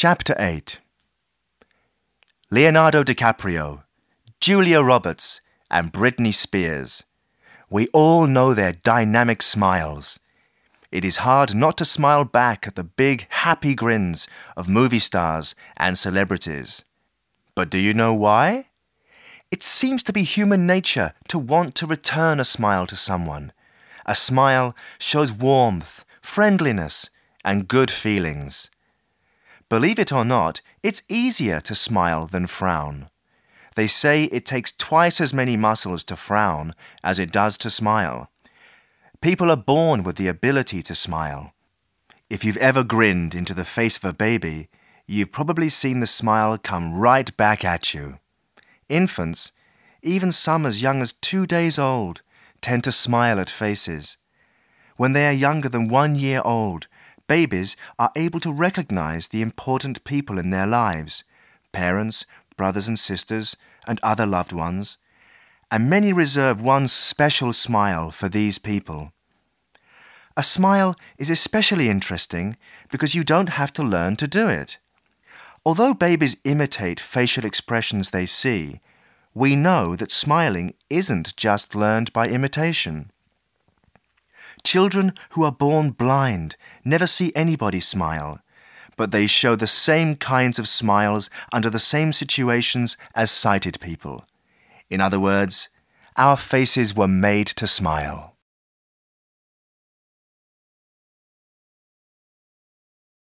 Chapter 8. Leonardo DiCaprio, Julia Roberts, and Britney Spears. We all know their dynamic smiles. It is hard not to smile back at the big, happy grins of movie stars and celebrities. But do you know why? It seems to be human nature to want to return a smile to someone. A smile shows warmth, friendliness, and good feelings. Believe it or not, it's easier to smile than frown. They say it takes twice as many muscles to frown as it does to smile. People are born with the ability to smile. If you've ever grinned into the face of a baby, you've probably seen the smile come right back at you. Infants, even some as young as 2 days old, tend to smile at faces. When they are younger than 1 year old, babies are able to recognize the important people in their lives, parents, brothers and sisters, and other loved ones, and many reserve one special smile for these people. A smile is especially interesting because you don't have to learn to do it. Although babies imitate facial expressions they see, we know that smiling isn't just learned by imitation. Children who are born blind never see anybody smile, but they show the same kinds of smiles under the same situations as sighted people. In other words, our faces were made to smile.